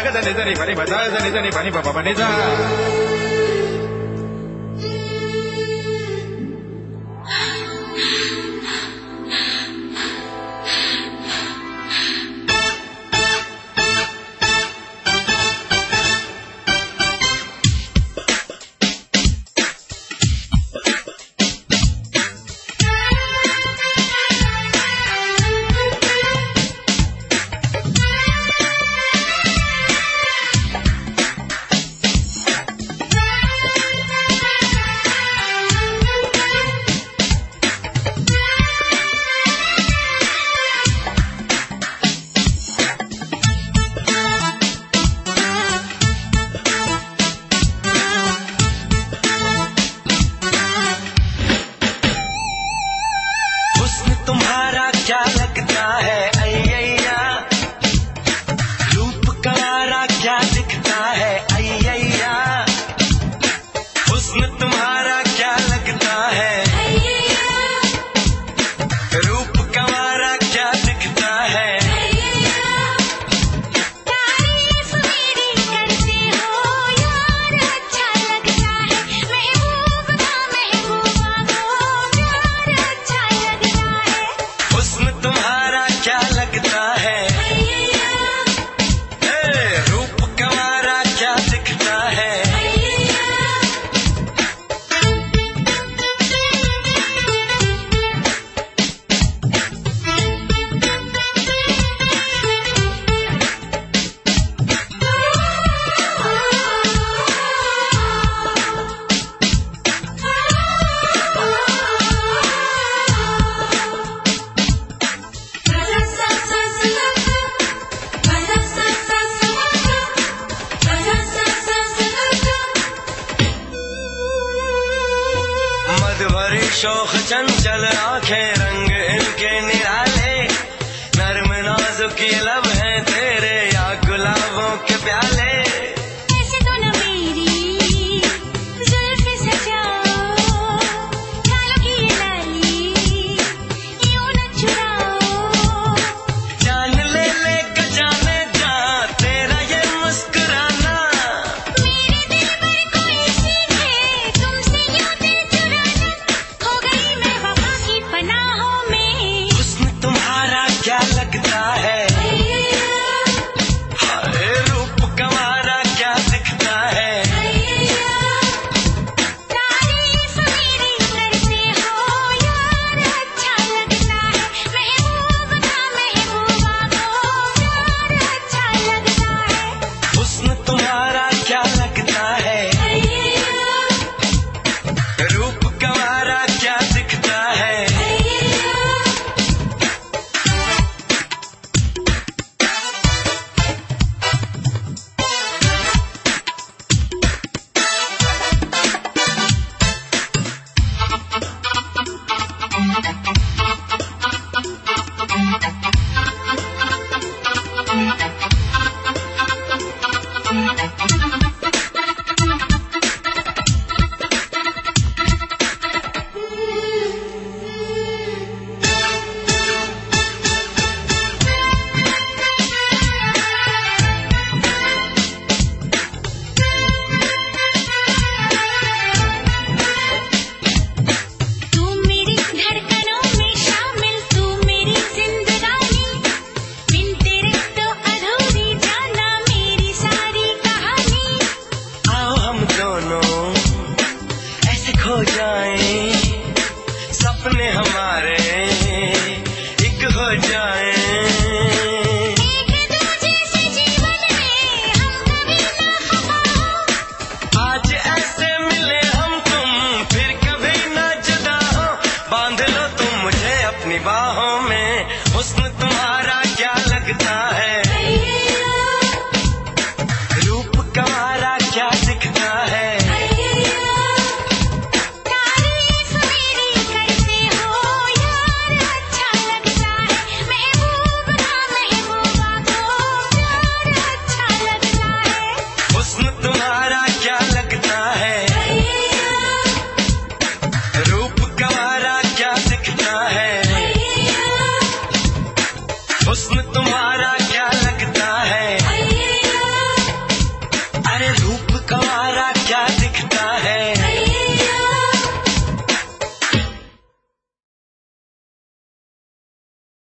సగద నిదని పని బజాద నిదని పని పప నిజ क्या लगता है अय्या रूप तुम्हारा क्या दिखता है अय्या हुस्न तुम्हारा क्या लगता है रूप तुम्हारा क्या दिखता है तारीफ मेरी करते हो यार अच्छा लगता है महबूबा महबूबा को यार अच्छा लगता है हुस्न तुम्हारा क्या लगता है रूप तुम्हारा क्या दिखता है मधुभरी शोख चंचल आंखें रंग इनके निराले नर्म नाजुक ये लब हैं तेरे या गुलाबों के प्याले ऐसे तो न मेरी जुल्फ़ें सजाओ गालों की ये लाली यूं न चुराओ जान ले जाने जा तेरा ये मुस्कुराना मेरे दिल पर कोई सीखे तुमसे यूं दिल चुराना हो गई मैं वफा की पनाहों में हुस्न तुम्हारा क्या लगता है हाय रूप तुम्हारा क्या दिखता है तारीफ मेरी करते हो यार अच्छा लगता है महबूबा महबूबा को यार अच्छा लगता है हुस्न तुम्हारा क्या लगता है रूप तुम्हारा क्या दिखता है तू मेरी धड़कनों में शामिल तू मेरी जिंदगानी बिन तेरे तो अधूरी जाना मेरी सारी कहानी आओ हम दोनों ऐसे खो जाएं सपने हमारे एक हो जाएं एक दूजे से जीवन में हम कभी ना खफा हो आज ऐसे मिले हम तुम फिर कभी ना जुदा हो बांध लो तुम मुझे अपनी बाहों में हुस्न तुम्हारा क्या लगता है रूप तुम्हारा क्या दिखता है तारीफ मेरी करते हो यार अच्छा लगता है महबूबा महबूबा को यार अच्छा लगता है हुस्न तुम्हारा क्या लगता है रूप तुम्हारा क्या दिखता है हुस्न तुम्हारा